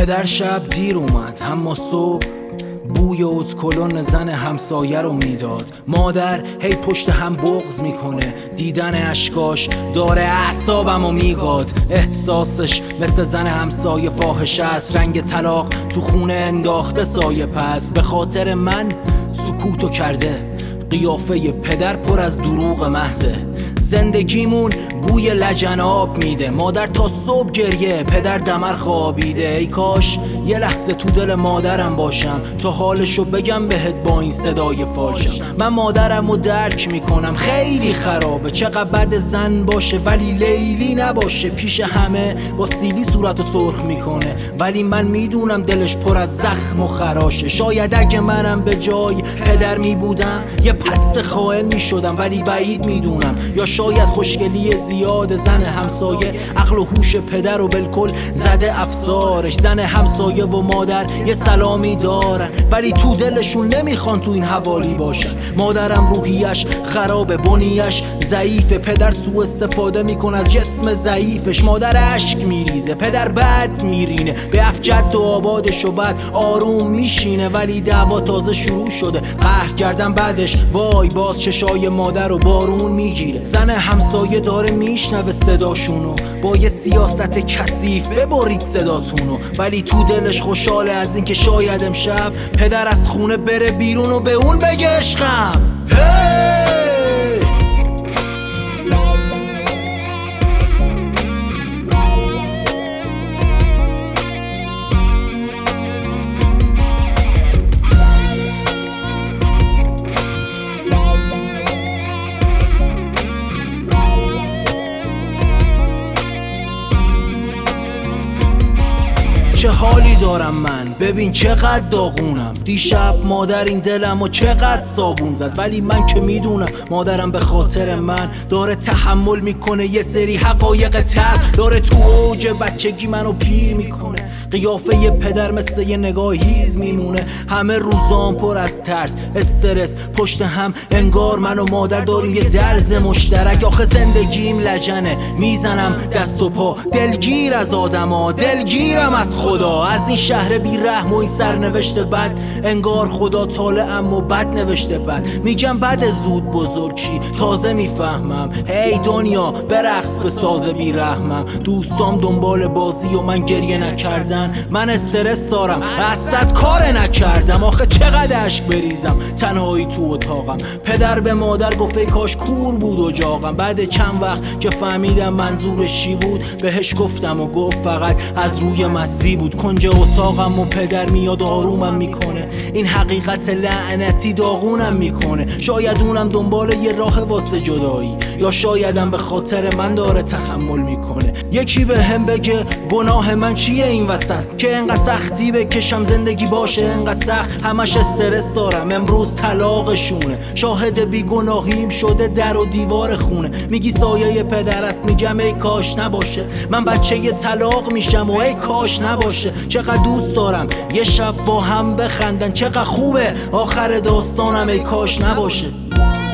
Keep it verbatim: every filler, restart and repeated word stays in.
پدر شب دیر اومد اما صبح بوی اتکلون زن همسایه رو میداد. مادر هی پشت هم بغض میکنه، دیدن اشکاش داره اعصابمو میگاد. احساسش مثل زن همسایه فاحشه است، رنگ طلاق تو خونه انداخته سایه پس. به خاطر من سکوتو کرده، قیافه پدر پر از دروغ محضه. زندگیمون بوی لجناب میده، مادر تا صبح گریه، پدر دمر خوابیده. ای کاش یه لحظه تو دل مادرم باشم تا حالشو بگم بهت با این صدای فالشم. من مادرمو درک میکنم، خیلی خرابه، چقدر بد زن باشه ولی لیلی نباشه. پیش همه با سیلی صورتو سرخ میکنه، ولی من میدونم دلش پر از زخم و خراشه. شاید اگه منم به جای پدر میبودم یه پست خائن میشدم، ولی بعید میدونم. یا شاید خوشگلی زیاد زن همسایه عقل و هوش پدر رو بالکل زده افسارش. زن همسایه و مادر یه سلامی دارن، ولی تو دلشون نمیخوان تو این حوالی باشن. مادرم روحیش خرابه، بنیش ضعیفه، پدر سوء استفاده میکنه از جسم ضعیفش. مادر اشک میریزه، پدر بد میرینه، به افجد و آبادش و بعد آروم میشینه. ولی دعوا تازه شروع شده، قهر کردن بعدش وای باز چشای مادر رو بارون میگیره. زن همسایه داره میشنوه صداشونو، با یه سیاست کثیف ببرید صداتونو، ولی تو دلش خوشحاله از اینکه شاید امشب پدر از خونه بره بیرون و به اون بگه عشقم. چه حالی دارم من، ببین چقدر داغونم. دیشب مادر این دلم و چقدر صابون زد، ولی من که میدونم مادرم به خاطر من داره تحمل میکنه یه سری حقایق تلخ. داره تو اوج بچگی منو پیر میکنه، قیافه پدر مثل یه نگاه هیز میمونه. همه روزام پر از ترس، استرس، پشت هم انگار من و مادر داریم یه درد مشترک. آخه زندگیم لجنه، میزنم دست و پا، دلگیر از آدما، دلگیرم از خدا. از این شهر بی رحم و این سرنوشت بد، انگار خدا طالعم و بد نوشته بد. میگم بد زود بزرگ شی، تازه میفهمم هی دنیا برقص به ساز بی رحمم. دوستام دنبال بازی و من گریه نکردن، من استرس دارم اصد کار نکردم. آخه چقدر اشک بریزم تنهایی تو اتاقم. پدر به مادر گفت ای کاش کور بود و جاغم. بعد چند وقت که فهمیدم منظورش چی بود بهش گفتم و گفت فقط از روی مستی بود. کنج اتاقم و پدر میاد آرومم میکنه، این حقیقت لعنتی داغونم میکنه. شاید اونم دنبال یه راه واسه جدایی، یا شایدم به خاطر من داره تحمل میکنه. یکی به هم بگه گناه من چیه این وسط که انقدر سختی بکشم زندگی باشه انقدر سخت. همش استرس دارم، امروز طلاقشونه، شاهد بیگناهیم شده در و دیوار خونه. میگی سایه پدر است، میگم ای کاش نباشه، من بچه ی طلاق میشم و ای کاش نباشه. چقدر دوست دارم یه شب با هم بخندن، چقدر خوبه آخر داستانم ای کاش نباشه.